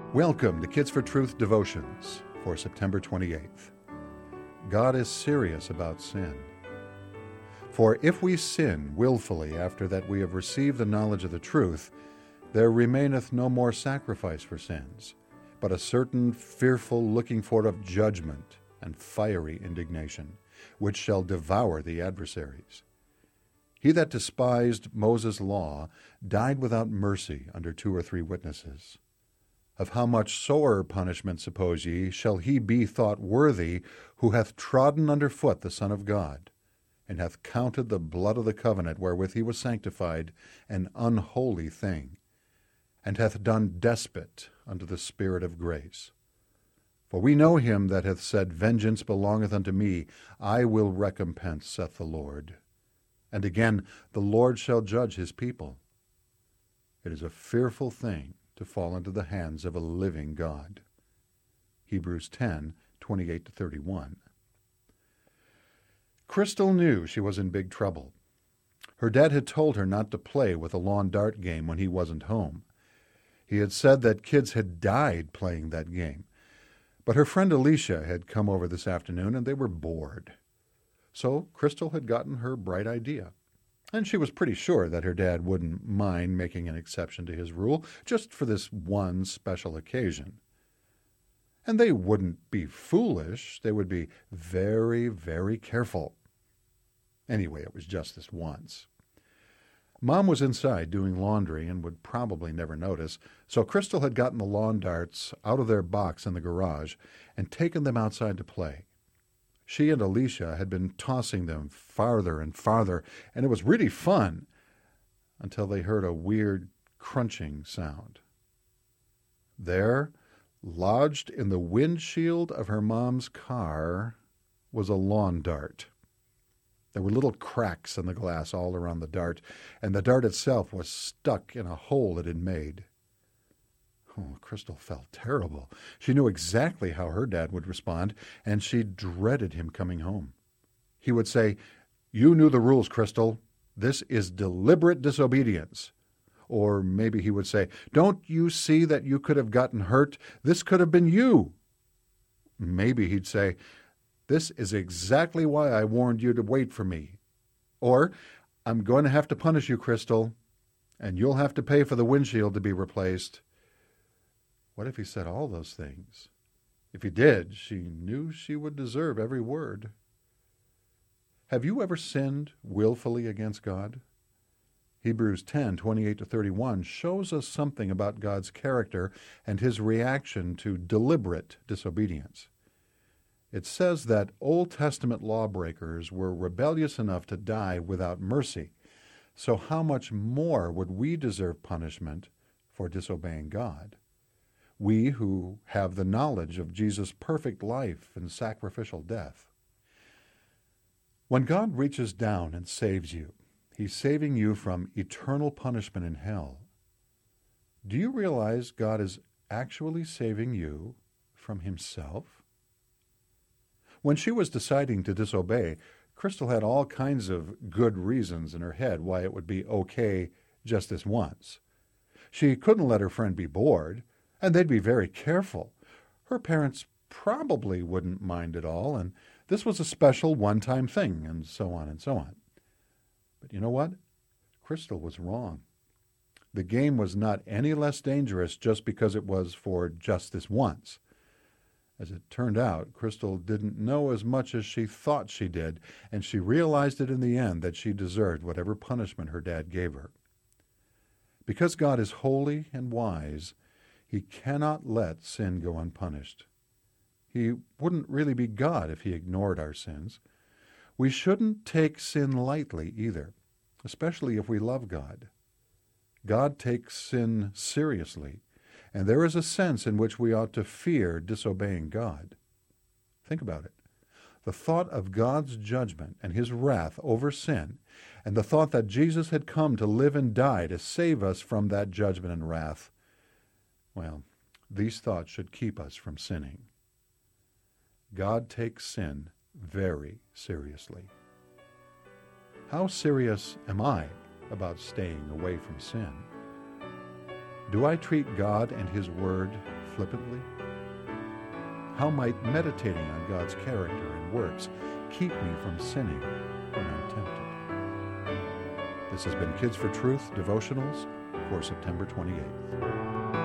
Welcome to Kids for Truth Devotions for September 28th. God is serious about sin. For if we sin willfully after that we have received the knowledge of the truth, there remaineth no more sacrifice for sins, but a certain fearful looking for of judgment and fiery indignation, which shall devour the adversaries. He that despised Moses' law died without mercy under 2 or 3 witnesses. Of how much sorer punishment, suppose ye, shall he be thought worthy who hath trodden under foot the Son of God, and hath counted the blood of the covenant wherewith he was sanctified an unholy thing, and hath done despite unto the Spirit of grace? For we know him that hath said, Vengeance belongeth unto me, I will recompense, saith the Lord. And again, the Lord shall judge his people. It is a fearful thing to fall into the hands of a living God. Hebrews 10:28-31. Crystal knew she was in big trouble. Her dad had told her not to play with a lawn dart game when he wasn't home. He had said that kids had died playing that game. But her friend Alicia had come over this afternoon and they were bored. So Crystal had gotten her bright idea. And she was pretty sure that her dad wouldn't mind making an exception to his rule just for this one special occasion. And they wouldn't be foolish. They would be very, very careful. Anyway, it was just this once. Mom was inside doing laundry and would probably never notice, so Crystal had gotten the lawn darts out of their box in the garage and taken them outside to play. She and Alicia had been tossing them farther and farther, and it was really fun until they heard a weird crunching sound. There, lodged in the windshield of her mom's car, was a lawn dart. There were little cracks in the glass all around the dart, and the dart itself was stuck in a hole it had made. Oh, Crystal felt terrible. She knew exactly how her dad would respond, and she dreaded him coming home. He would say, You knew the rules, Crystal. This is deliberate disobedience. Or maybe he would say, Don't you see that you could have gotten hurt? This could have been you. Maybe he'd say, This is exactly why I warned you to wait for me. Or, I'm going to have to punish you, Crystal, and you'll have to pay for the windshield to be replaced. What if he said all those things? If he did, she knew she would deserve every word. Have you ever sinned willfully against God? Hebrews 10:28-31 shows us something about God's character and his reaction to deliberate disobedience. It says that Old Testament lawbreakers were rebellious enough to die without mercy. So how much more would we deserve punishment for disobeying God? We who have the knowledge of Jesus' perfect life and sacrificial death. When God reaches down and saves you, he's saving you from eternal punishment in hell. Do you realize God is actually saving you from himself? When she was deciding to disobey, Crystal had all kinds of good reasons in her head why it would be okay just this once. She couldn't let her friend be bored, and they'd be very careful. Her parents probably wouldn't mind at all, and this was a special one-time thing, and so on and so on. But you know what? Crystal was wrong. The game was not any less dangerous just because it was for just this once. As it turned out, Crystal didn't know as much as she thought she did, and she realized it in the end that she deserved whatever punishment her dad gave her. Because God is holy and wise, he cannot let sin go unpunished. He wouldn't really be God if he ignored our sins. We shouldn't take sin lightly either, especially if we love God. God takes sin seriously, and there is a sense in which we ought to fear disobeying God. Think about it. The thought of God's judgment and his wrath over sin, and the thought that Jesus had come to live and die to save us from that judgment and wrath, well, these thoughts should keep us from sinning. God takes sin very seriously. How serious am I about staying away from sin? Do I treat God and his word flippantly? How might meditating on God's character and works keep me from sinning when I'm tempted? This has been Kids for Truth Devotionals for September 28th.